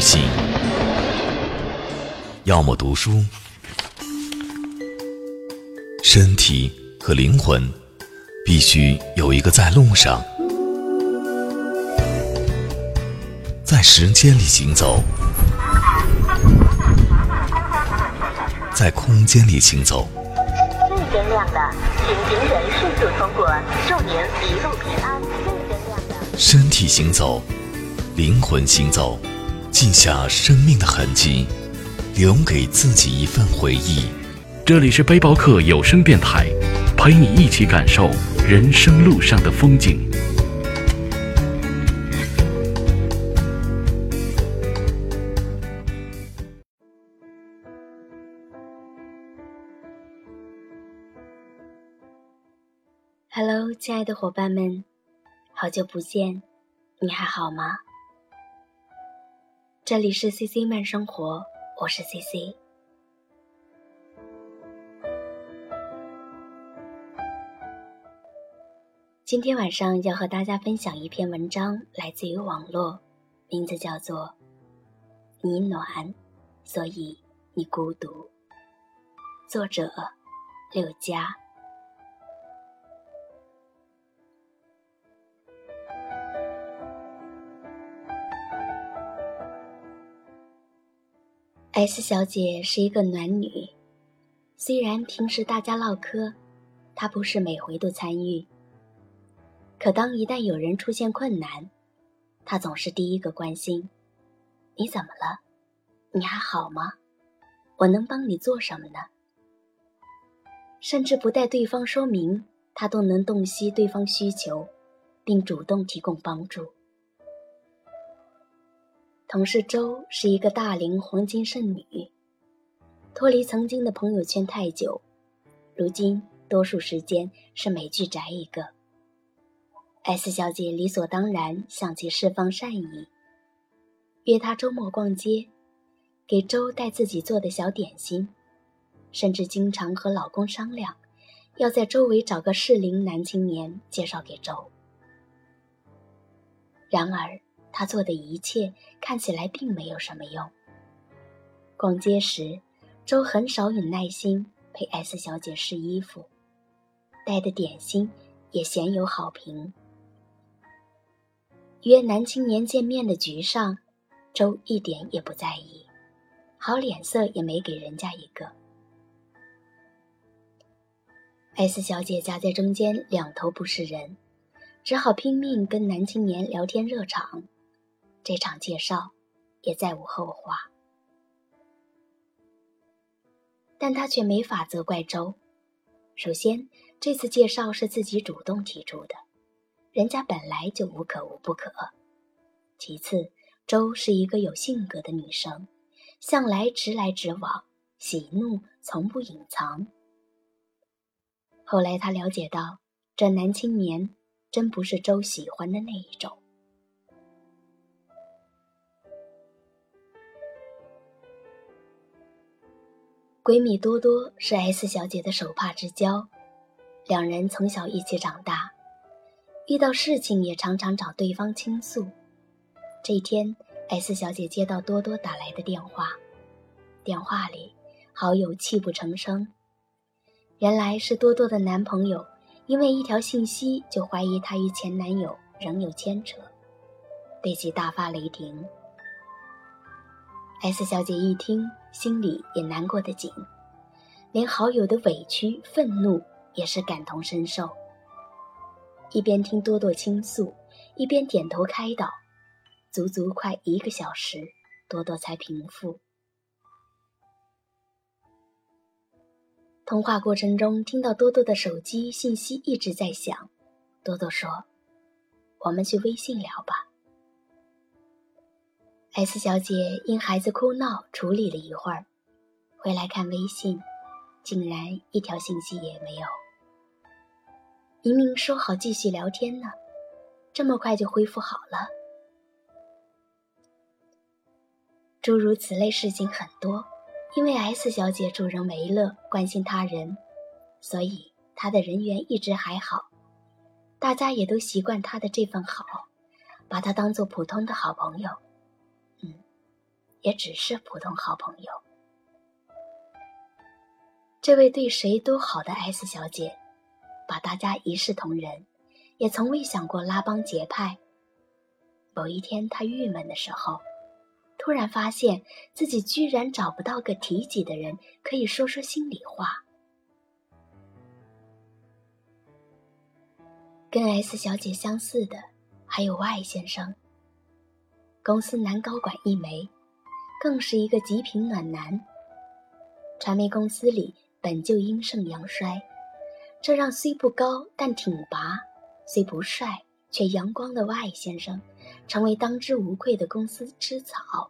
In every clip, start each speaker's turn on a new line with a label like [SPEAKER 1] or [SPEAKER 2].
[SPEAKER 1] 行，要么读书，身体和灵魂必须有一个在路上，在时间里行走，在空间里行走。
[SPEAKER 2] 绿灯亮了，请行人迅速通过，祝您一路平安。绿灯亮了。
[SPEAKER 1] 身体行走，灵魂行走，记下生命的痕迹，留给自己一份回忆。
[SPEAKER 3] 这里是背包客有声电台，陪你一起感受人生路上的风景。
[SPEAKER 4] Hello， 亲爱的伙伴们，好久不见，你还好吗？这里是 CC 慢生活，我是 CC。今天晚上要和大家分享一篇文章，来自于网络，名字叫做《你暖，所以你孤独》，作者六家。S 小姐是一个暖女，虽然平时大家唠嗑，她不是每回都参与，可当一旦有人出现困难，她总是第一个关心：你怎么了？你还好吗？我能帮你做什么呢？甚至不待对方说明，她都能洞悉对方需求，并主动提供帮助。同事周是一个大龄黄金剩女，脱离曾经的朋友圈太久，如今多数时间是美剧宅一个。S 小姐理所当然向其释放善意，约她周末逛街，给周带自己做的小点心，甚至经常和老公商量，要在周围找个适龄男青年介绍给周。然而他做的一切看起来并没有什么用。逛街时，周很少有耐心陪 S 小姐试衣服，带的点心也鲜有好评。约男青年见面的局上，周一点也不在意，好脸色也没给人家一个。S 小姐夹在中间，两头不是人，只好拼命跟男青年聊天热场。这场介绍也再无后话，但他却没法责怪周。首先，这次介绍是自己主动提出的，人家本来就无可无不可。其次，周是一个有性格的女生，向来直来直往，喜怒从不隐藏。后来他了解到，这男青年真不是周喜欢的那一种。闺蜜多多是 S 小姐的手帕之交，两人从小一起长大，遇到事情也常常找对方倾诉。这天 S 小姐接到多多打来的电话，电话里好友泣不成声。原来是多多的男朋友因为一条信息就怀疑她与前男友仍有牵扯，对其大发雷霆。S 小姐一听，心里也难过得紧，连好友的委屈愤怒也是感同身受。一边听多多倾诉，一边点头开导，足足快1个小时，多多才平复。通话过程中，听到多多的手机信息一直在响，多多说：我们去微信聊吧。S 小姐因孩子哭闹处理了一会儿，回来看微信，竟然一条信息也没有。明明说好继续聊天呢，这么快就恢复好了。诸如此类事情很多，因为 S 小姐助人为乐，关心他人，所以她的人缘一直还好，大家也都习惯她的这份好，把她当作普通的好朋友。 也只是普通好朋友。这位对谁都好的 S 小姐，把大家一视同仁，也从未想过拉帮结派。某一天她郁闷的时候，突然发现自己居然找不到个提及的人可以说说心里话。跟 S 小姐相似的还有 Y 先生，公司男高管一枚，更是一个极品暖男。传媒公司里本就阴盛阳衰，这让虽不高但挺拔，虽不帅却阳光的 Y 先生成为当之无愧的公司之草。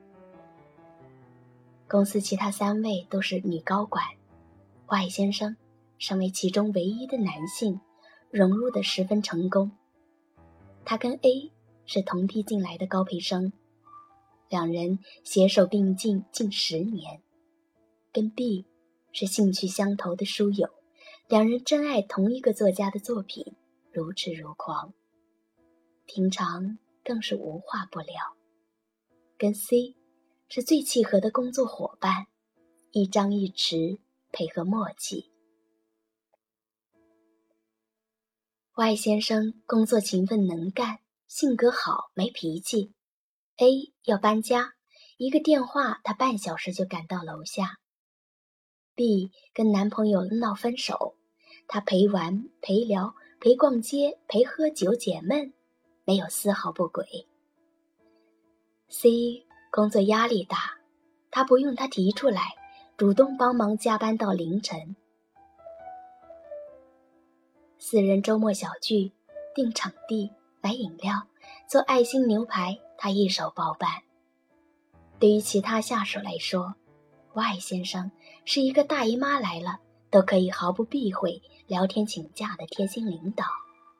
[SPEAKER 4] 公司其他3位都是女高管， Y 先生身为其中唯一的男性，融入得十分成功。他跟 A 是同批进来的高培生，两人携手并进近10年。跟 B 是兴趣相投的书友，两人珍爱同一个作家的作品，如痴如狂，平常更是无话不聊。跟 C 是最契合的工作伙伴，一张一弛，配合默契。Y 先生工作勤奋能干，性格好，没脾气。A 要搬家，一个电话他半小时就赶到楼下。B 跟男朋友闹分手，他陪玩陪聊陪逛街陪喝酒解闷，没有丝毫不轨。C 工作压力大，他不用他提出来，主动帮忙加班到凌晨。4人周末小聚，定场地，买饮料，做爱心牛排，他一手包办。对于其他下属来说， Y 先生是一个大姨妈来了都可以毫不避讳聊天请假的贴心领导。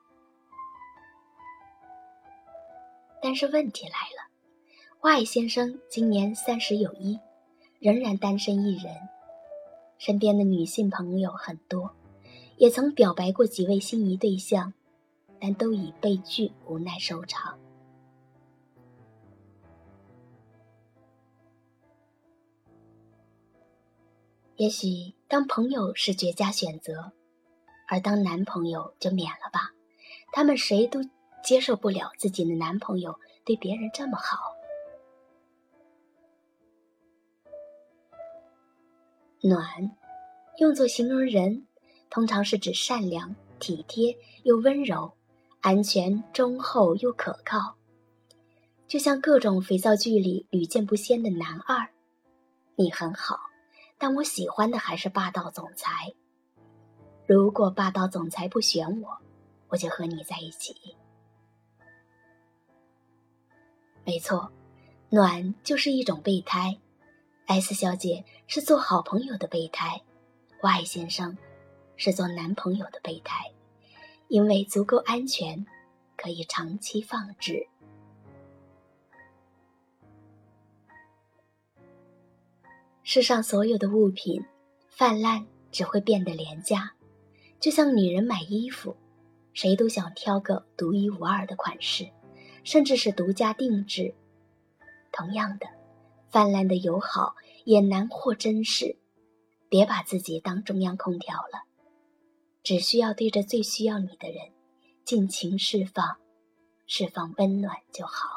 [SPEAKER 4] 但是问题来了， Y 先生今年30有1，仍然单身一人，身边的女性朋友很多，也曾表白过几位心仪对象，但都以被拒无奈收场。也许当朋友是绝佳选择，而当男朋友就免了吧，他们谁都接受不了自己的男朋友对别人这么好。暖用作形容人，通常是指善良、体贴又温柔，安全、忠厚又可靠。就像各种肥皂剧里屡见不鲜的男二，你很好，但我喜欢的还是霸道总裁。如果霸道总裁不选我，我就和你在一起。没错，暖就是一种备胎。S 小姐是做好朋友的备胎， Y 先生是做男朋友的备胎，因为足够安全，可以长期放置。世上所有的物品泛滥只会变得廉价，就像女人买衣服，谁都想挑个独一无二的款式，甚至是独家定制。同样的，泛滥的友好也难获珍视。别把自己当中央空调了，只需要对着最需要你的人尽情释放，释放温暖就好。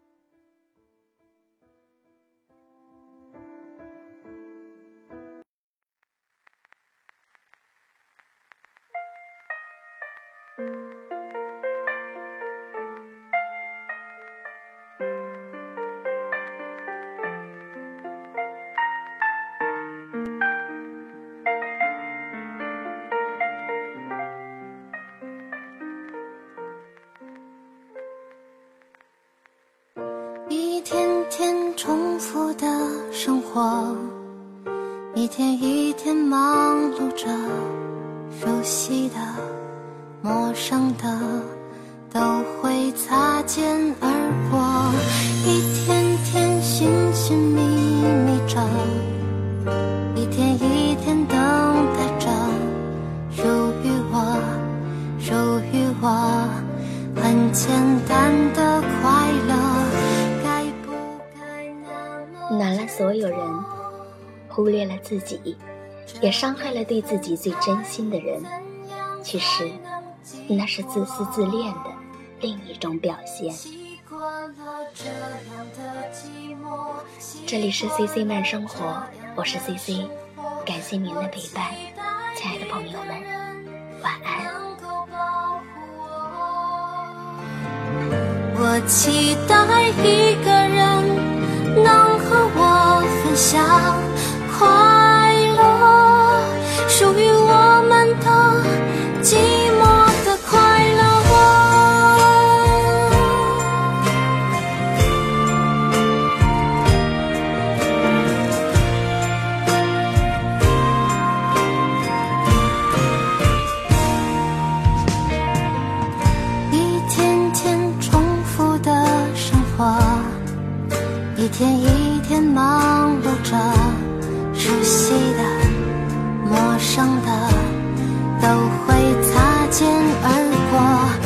[SPEAKER 5] 一天天重复的生活，一天一天忙碌着，熟悉的陌生的都会擦肩而过，一天天寻寻觅觅着，一天一天等待着，属于我很简单的快乐。该不该那么
[SPEAKER 4] 难了所有人，忽略了自己，也伤害了对自己最真心的人。其实那是自私自恋的另一种表现。这里是 CC 慢生活，我是 CC， 感谢您的陪伴，亲爱的朋友们，晚安。
[SPEAKER 5] 我期待一个人能和我分享快乐，属于我们的寂寞的快乐。一天天重复的生活，一天一天忙碌着，熟悉的陌生的都会擦肩而过。